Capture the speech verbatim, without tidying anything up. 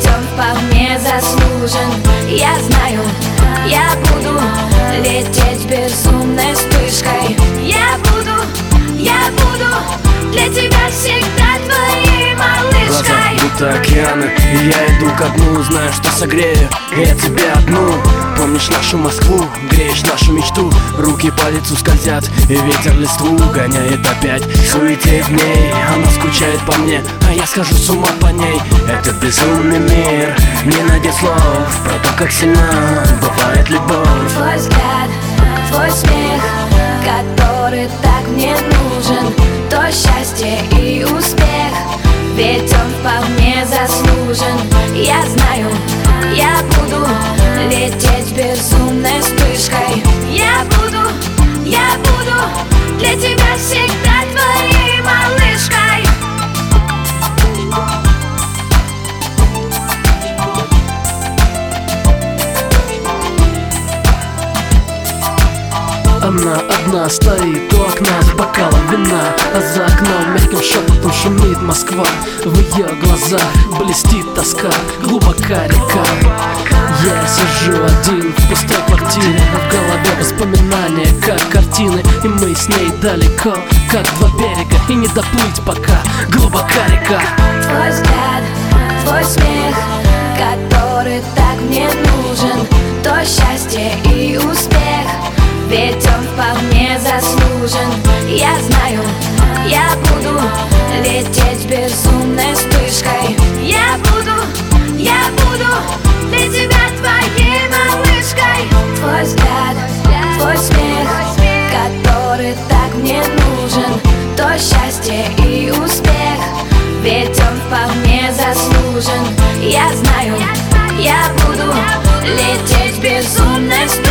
ведь он вполне заслужен. Я знаю, я буду лететь безумной вспышкой. Я буду, я буду для тебя всегда твоей малышкой. Глаза будто океаны, и я иду ко дну, знаю, что согрею я тебя одну. Помнишь нашу Москву, греешь нашу мечту, руки по лицу скользят, и ветер листву гоняет опять. Суете дней, она скучает по мне, а я схожу с ума по ней. Этот безумный мир не найдет слов про то, как сильна бывает любовь. Твой взгляд, твой смех, который так мне нужен, то счастье и успех, ведь он вполне заслужен. Я знаю, я буду лететь безумной вспышкой. Я буду, я буду для тебя всегда твоей малышкой. Она одна стоит у окна с бокалом вина, а за окном мягким шепотом шумит Москва. В ее глазах блестит тоска, глубока река. Я сижу один в пустой квартире, а в голове воспоминания, как картины. И мы с ней далеко, как два берега, и не доплыть пока, глубока река. Твой взгляд, твой смех, который так мне нужен, то счастье и успех, ведь он вполне заслужен. Я знаю, я буду лететь безумной вспышкой. Я буду, я буду для тебя твоей малышкой. Твой взгляд, твой смех, который так мне нужен, то счастье и успех, ведь он вполне заслужен. Я знаю, я буду лететь безумной вспышкой.